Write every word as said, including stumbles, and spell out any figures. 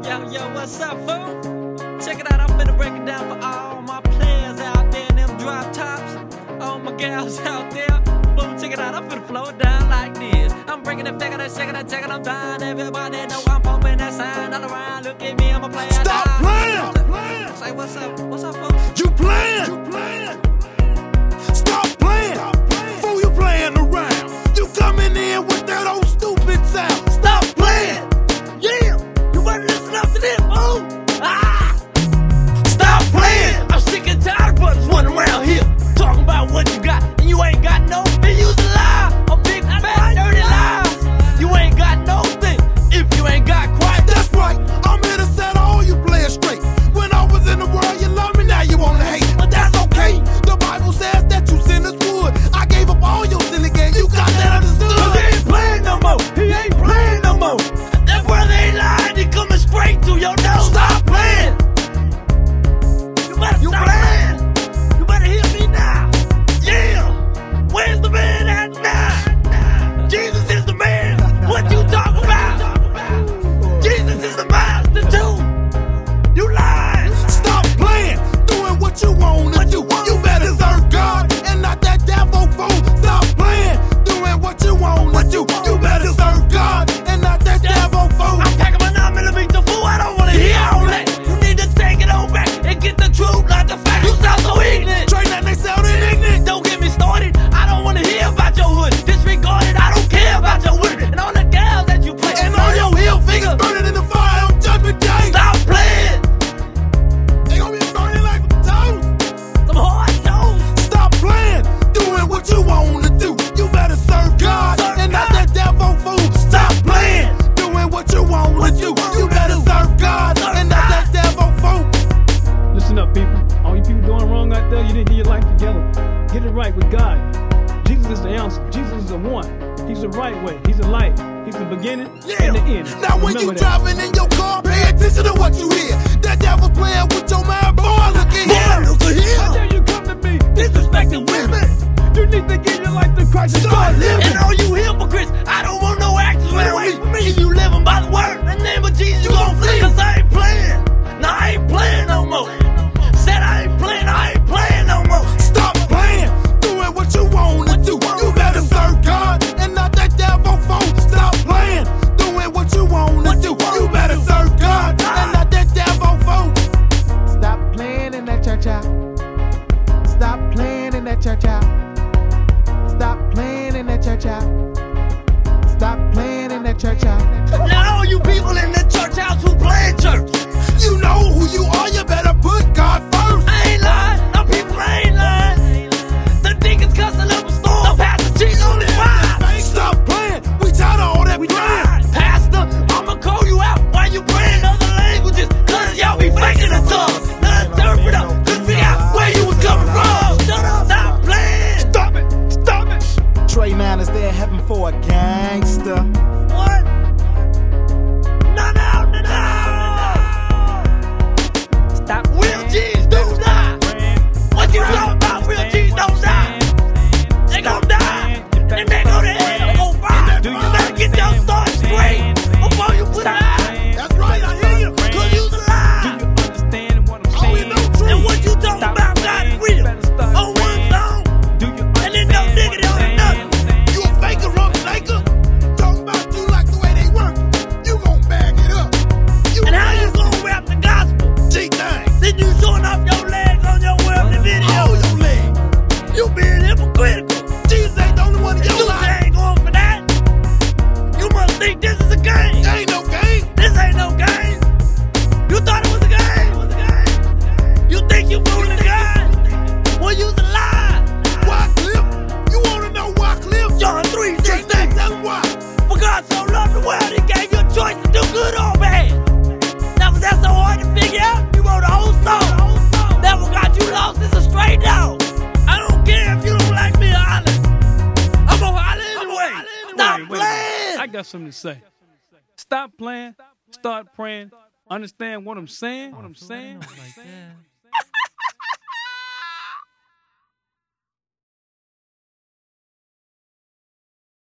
Yo, yo, what's up, fool? Check it out, I'm finna break it down for all my players out there in them drop tops. All my gals out there. Fool, check it out, I'm finna flow it down like this. I'm breaking it, back it, shaking it, checking, I'm dying. Everybody know I'm pumping that sign all around. Look at me, I'm a player. Stop now. playing! playing. Say, what's up? What's up, folks? You playing! You playing! Stop playing! Stop playing. Fool, you playing around. You coming in with that old stupid sound. Stop playing! Yeah! You better listen up to this, fool! Ah! Stop playing! I'm sick and tired of brothers running around here talking about what you got, and you ain't got no. And you's a lie, a big fat dirty lie. You ain't got no thing if you ain't got Christ. That's right. I'm here to set all you players straight. When I was in the world, you love me, now you wanna hate. But that's okay. The Bible says that you sinners would. I gave up all your sin again. You got that understood? Cause he ain't playing no more. He ain't playing no more. That brother ain't lying. He coming straight to your nose. Stop playing! You better You stop playing? You better hear me now. Yeah. Where's the man at now? Jesus is the man. What you talking about? Jesus is the master too. You lying. Stop playing! Doing what you wanna do. You better serve God and not that devil fool. Stop playing! Doing what you wanna do. You better serve God and not that devil fool. I'm packing my nine millimeter fool. I don't wanna hear all that. You need to take it on back and get the truth, not the fact. You sound so ignorant. Train that they sounding ignorant. Don't get me started. I don't wanna hear about your hood. Disregard it. I don't care about your women and all the gals that you play. And all your heel fingers burning in the fire on Judgment Day. Stop playing. They gonna be burning like toast. Some hard toes. Stop playing, doing what you wanna do. You better serve God Serve and not God. that devil fool. Stop playing, doing what you wanna do. You better serve God Serve and not that devil fool. Listen up, people. All you people doing wrong out there, you didn't get your life together. Get it right with God. Jesus is the answer. Jesus is the one. He's the right way. He's the light. He's the beginning and the end. Now when Remember you that. driving in your car, pay attention to what you hear. That devil's playing with your mind, boy, look at here. Boy, look at here. How dare you come to me? Disrespecting women. You need to give your life to Christ and Start start living. And all you hypocrites, I don't want no actors around me. If you living by the word, in the name of Jesus, you gon' flee. Cause I ain't playing. No, I ain't playing no more. Said I ain't playing, I ain't playing no more. Stop playing, doing what you wanna do. You better serve God and not that devil fool. Stop playing, doing what you wanna do. You better serve God and not that devil fool. Stop playing in that church out. Stop playing in that church out. Stop playing in that church out. Stop playing in that church out. Now all you people in the church house who play church, You know who you are, you better put God first. I ain't lying. No people ain't lying. The deacons cussing up a storm. The pastor cheating on his wife. Stop playing, we tired of all that We playing. tried. Pastor, I'ma call you out while you praying other languages. Cause y'all be faking the tongues. The interpreter couldn't figure out where you was coming from. Shut up. Stop playing. Stop it, stop it. Trey Nine is there heaven for a gangster. What? No, no, no, no. Stop. Real G's don't die. What you talking about? Real G's don't die. They gon' die. And they go to hell on fire. Do you You better get your thoughts straight before you put it out. That's right, I hear you. Cause you's a lie. understand what I'm Oh, we saying? know truth. And what you talking about, God is real. On one song. Do you And then no diggity on another. You a faker, rum faker. Talk about you like the way they work. You gon' bag it up. You And how you gonna rap the gospel? G-thing. Then you showing off your legs on your worldly video. All your legs. You being hypocritical. Jesus ain't the only one in your You life. ain't going for that. You must think this is a game. There ain't no game. This ain't no game. You thought it was a game. You think you fooling God? Well, you's a lie. Why Cliff? You wanna know why Cliff? John three Just sixteen. tell me why. For God so loved the world, He gave you a choice to do good or bad. Now, was that so hard to figure out? You wrote a whole song. That what got you lost is a stray dog. I don't care if you don't like me or holler. I'm gonna holler anyway. Stop Wait, wait, playing. I got something to say. Stop playing. Start praying. Understand what I'm saying? What I'm saying? Like that.